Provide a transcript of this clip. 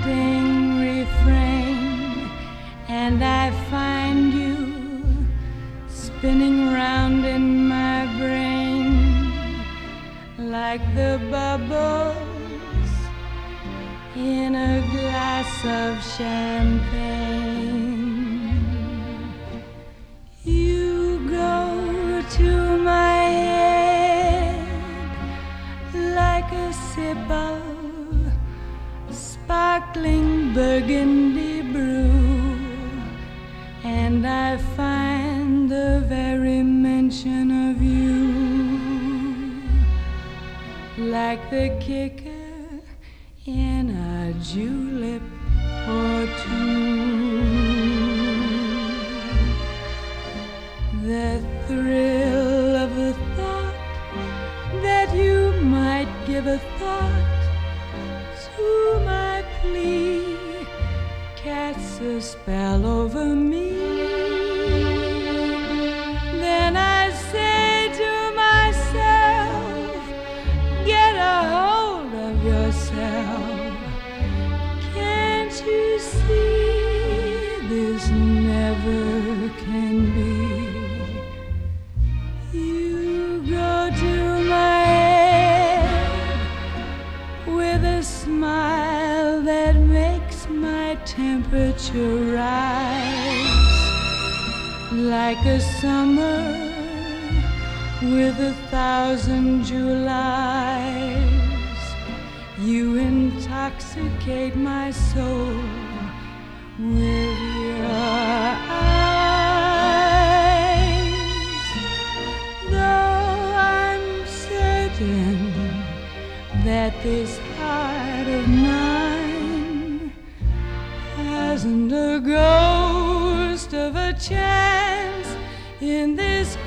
haunting refrain, and I find you spinning round in my brain like the bubbles in a glass of champagne. You go to my head like a sip of sparkling burgundy brew, and I find the very mention of you like the kicker in a julep or two. The thrill of the thought that you might give a thought to my plea casts a spell over me. Then I say to myself, get a hold of yourself. Can't you see this never can be? You go to my head with a smile that makes my temperature rise like a summer with 1,000 Julys. You intoxicate my soul with your eyes, though I'm certain that this heart of mine hasn't a ghost of a chance in this